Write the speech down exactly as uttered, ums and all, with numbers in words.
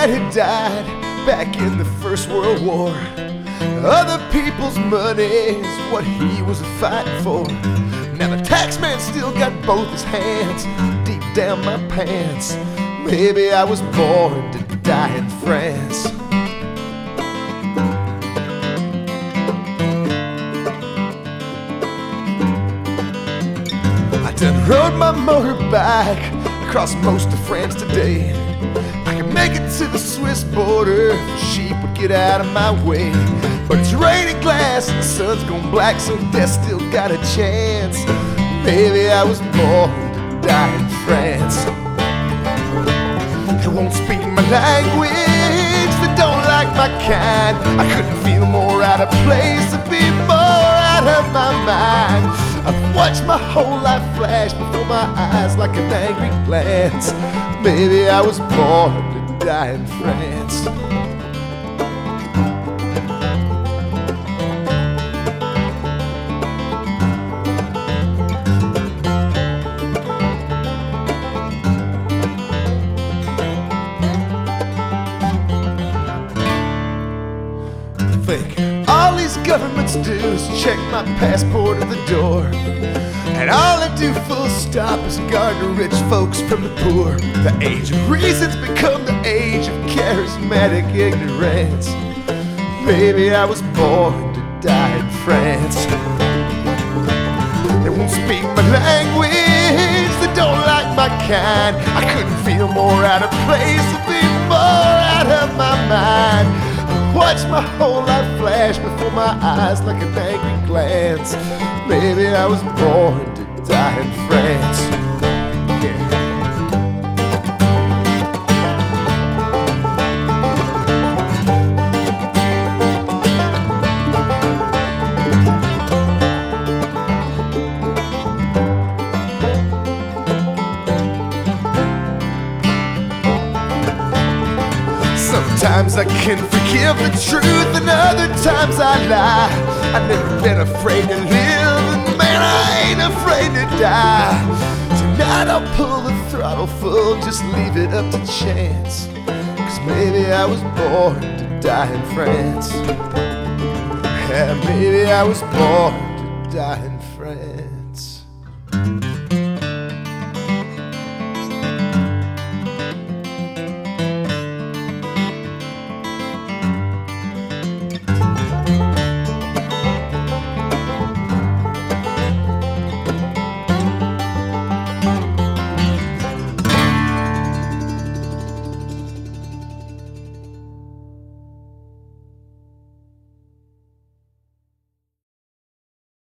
dad had died back in the First World War. Other people's money is what he was fighting for. Now the tax man still got both his hands deep down my pants. Maybe I was born to die in France. I done rode my motorbike across most of France today. I could make it to the Swiss border if sheep would get out of my way. But it's raining glass and the sun's gone black, so death still got a chance. Maybe I was born to die in France. They won't speak my language, they don't like my kind. I couldn't feel more out of place or be more out of my mind. I've watched my whole life flash before my eyes like an angry glance. Maybe I was born to die in France. Think all these governments do is check my passport at the door, and all they do full stop is guard the rich folks from the poor. The age of reason's become the age of charismatic ignorance. Maybe I was born to die in France. They won't speak my language, they don't like my kind. I couldn't feel more out of place or be more out of my mind. Watch my whole life flash before my eyes like an angry glance. Maybe I was born to die in France. Yeah. Sometimes I can forgive the truth, and other times I lie. I've never been afraid to live, and man, I ain't afraid to die. Tonight I'll pull the throttle full, just leave it up to chance. Cause maybe I was born to die in France. Yeah, maybe I was born to die in